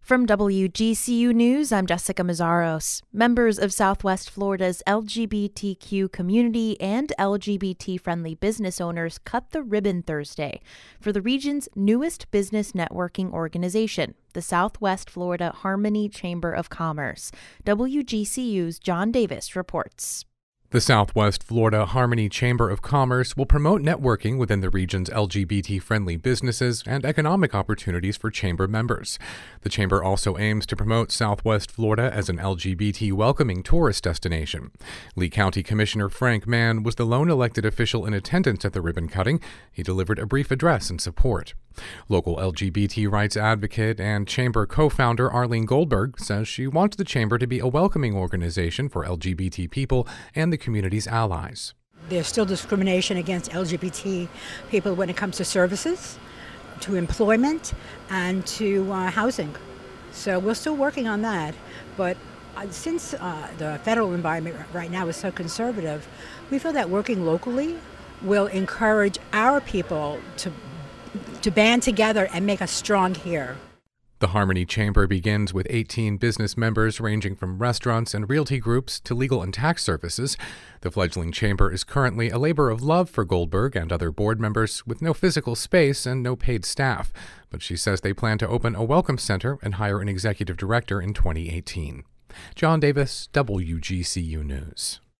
From WGCU News, I'm Jessica Mazzaros. Members of Southwest Florida's LGBTQ community and LGBT-friendly business owners cut the ribbon Thursday for the region's newest business networking organization, the Southwest Florida Harmony Chamber of Commerce. WGCU's John Davis reports. The Southwest Florida Harmony Chamber of Commerce will promote networking within the region's LGBT-friendly businesses and economic opportunities for chamber members. The chamber also aims to promote Southwest Florida as an LGBT-welcoming tourist destination. Lee County Commissioner Frank Mann was the lone elected official in attendance at the ribbon cutting. He delivered a brief address in support. Local LGBT rights advocate and chamber co-founder Arlene Goldberg says she wants the chamber to be a welcoming organization for LGBT people and the community's allies. There's still discrimination against LGBT people when it comes to services, to employment, and to housing. So we're still working on that. But since the federal environment right now is so conservative, we feel that working locally will encourage our people to band together and make us strong here. The Harmony Chamber begins with 18 business members ranging from restaurants and realty groups to legal and tax services. The fledgling chamber is currently a labor of love for Goldberg and other board members with no physical space and no paid staff. But she says they plan to open a welcome center and hire an executive director in 2018. John Davis, WGCU News.